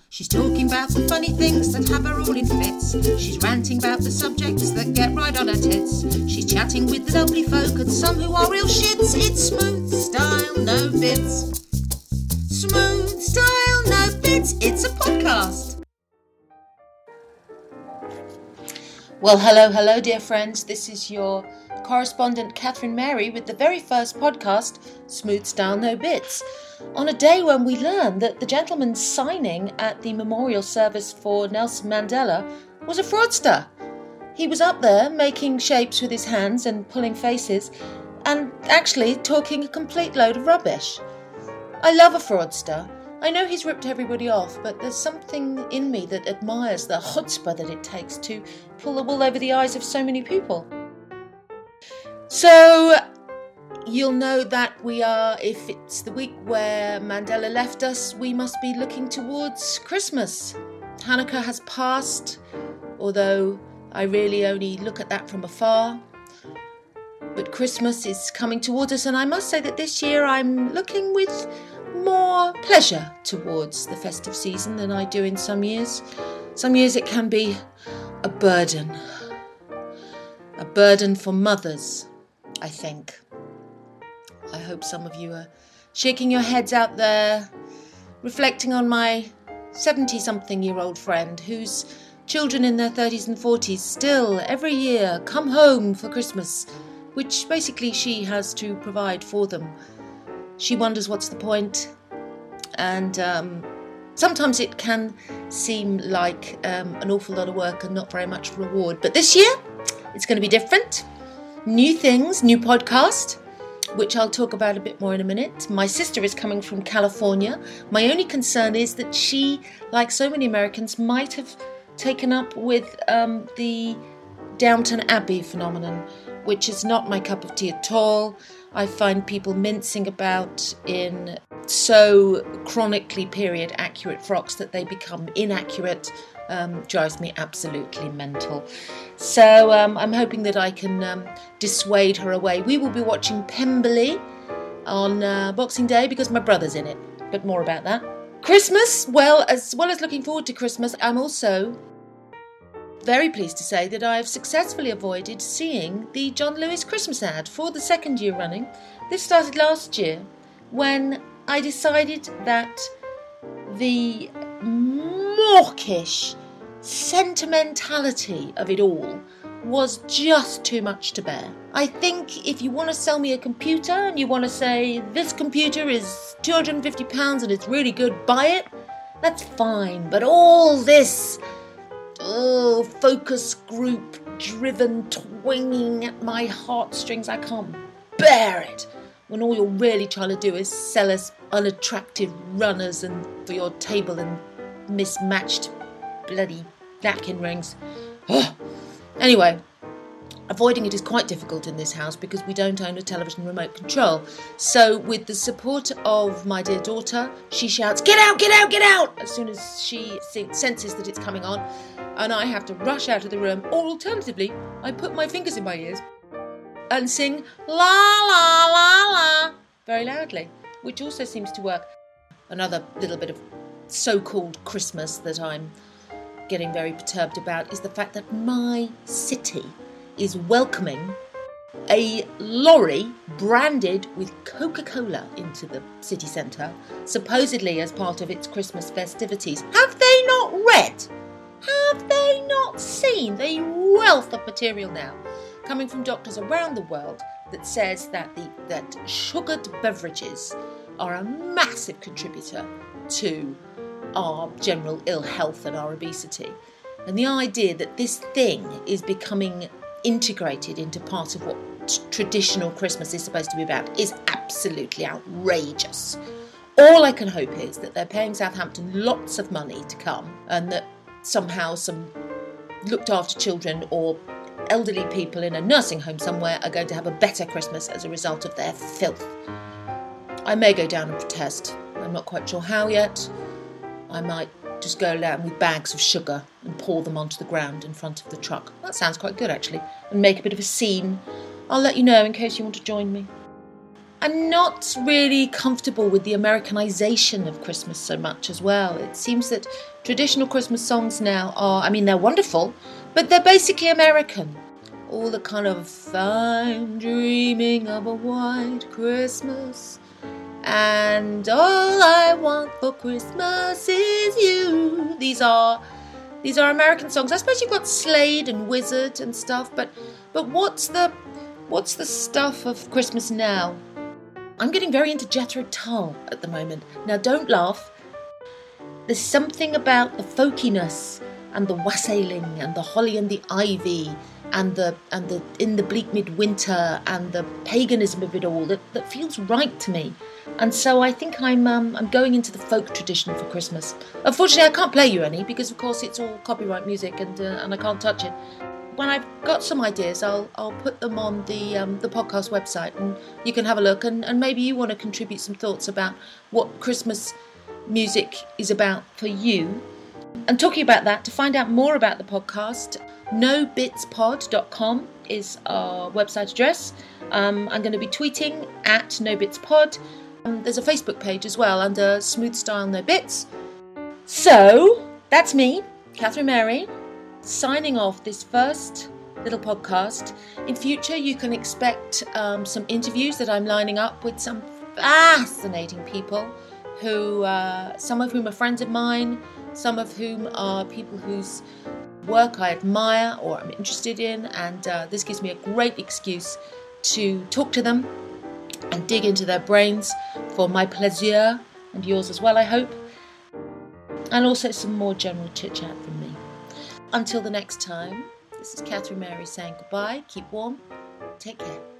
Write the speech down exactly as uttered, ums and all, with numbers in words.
She's talking about the funny things that have her all in fits. She's ranting about the subjects that get right on her tits. She's chatting with the lovely folk and some who are real shits. It's Smooth Style, no bits. Smooth Style, no bits. It's a podcast. Well, hello, hello, dear friends. This is your correspondent Catherine Mary with the very first podcast, Smooth Style, no bits. On a day when we learned that the gentleman signing at the memorial service for Nelson Mandela was a fraudster. He was up there making shapes with his hands and pulling faces and actually talking a complete load of rubbish. I love a fraudster. I know he's ripped everybody off, but there's something in me that admires the chutzpah that it takes to pull the wool over the eyes of so many people. So you'll know that we are, if it's the week where Mandela left us, we must be looking towards Christmas. Hanukkah has passed, although I really only look at that from afar. But Christmas is coming towards us, and I must say that this year I'm looking with more pleasure towards the festive season than I do in some years. Some years it can be a burden. A burden for mothers, I think. I hope some of you are shaking your heads out there, reflecting on my seventy-something-year-old friend whose children in their thirties and forties still, every year, come home for Christmas, which basically she has to provide for them. She wonders what's the point, and um, sometimes it can seem like um, an awful lot of work and not very much reward. But this year, it's going to be different. New things, new podcast, which I'll talk about a bit more in a minute. My sister is coming from California. My only concern is that she, like so many Americans, might have taken up with um, the Downton Abbey phenomenon, which is not my cup of tea at all. I find people mincing about in so chronically period accurate frocks that they become inaccurate. Um, drives me absolutely mental. So um, I'm hoping that I can um, dissuade her away. We will be watching Pemberley on uh, Boxing Day because my brother's in it, but more about that. Christmas, well, as well as looking forward to Christmas, I'm also very pleased to say that I have successfully avoided seeing the John Lewis Christmas ad for the second year running. This started last year when I decided that the mawkish sentimentality of it all was just too much to bear. I think if you want to sell me a computer and you want to say this computer is two hundred fifty pounds and it's really good, buy it, that's fine. But all this oh, focus group driven twinging at my heartstrings, I can't bear it. When all you're really trying to do is sell us unattractive runners and for your table and mismatched bloody napkin rings. Oh. Anyway, avoiding it is quite difficult in this house because we don't own a television remote control. So with the support of my dear daughter, she shouts, "Get out, get out, get out!" as soon as she senses that it's coming on. And I have to rush out of the room, or alternatively, I put my fingers in my ears and sing la la la la very loudly, which also seems to work. Another little bit of so-called Christmas that I'm getting very perturbed about is the fact that my city is welcoming a lorry branded with Coca-Cola into the city centre, supposedly as part of its Christmas festivities. Have they not read? Have they not seen the wealth of material now coming from doctors around the world that says that the that sugared beverages are a massive contributor to our general ill health and our obesity? And the idea that this thing is becoming integrated into part of what t- traditional Christmas is supposed to be about is absolutely outrageous. All I can hope is that they're paying Southampton lots of money to come, and that somehow some looked after children or elderly people in a nursing home somewhere are going to have a better Christmas as a result of their filth. I may go down and protest. I'm not quite sure how yet. I might just go down with bags of sugar and pour them onto the ground in front of the truck. That sounds quite good, actually, and make a bit of a scene. I'll let you know in case you want to join me. I'm not really comfortable with the Americanization of Christmas so much as well. It seems that traditional Christmas songs now are, I mean, they're wonderful, but they're basically American. All the kind of, I'm dreaming of a white Christmas, and all I want for Christmas is you. These are these are American songs. I suppose you've got Slade and Wizard and stuff, but but what's the what's the stuff of Christmas now? I'm getting very into Jethro Tull at the moment. Now, don't laugh. There's something about the folkiness and the wassailing and the holly and the ivy and the and the in the bleak midwinter and the paganism of it all that, that feels right to me. And so I think I'm um, I'm going into the folk tradition for Christmas. Unfortunately, I can't play you any because, of course, it's all copyright music and uh, and I can't touch it. When I've got some ideas, I'll I'll put them on the um, the podcast website, and you can have a look. And, and maybe you want to contribute some thoughts about what Christmas music is about for you. And talking about that, to find out more about the podcast, no bits pod dot com is our website address. Um, I'm going to be tweeting at nobitspod. Um, there's a Facebook page as well under Smooth Style No Bits. So that's me, Catherine Mary, signing off this first little podcast. In future, you can expect um, some interviews that I'm lining up with some fascinating people who, uh, some of whom are friends of mine, some of whom are people whose work I admire or I'm interested in, and uh, this gives me a great excuse to talk to them and dig into their brains for my plaisir, and yours as well, I hope, and also some more general chit-chat from me. Until the next time, this is Catherine Mary saying goodbye, keep warm, take care.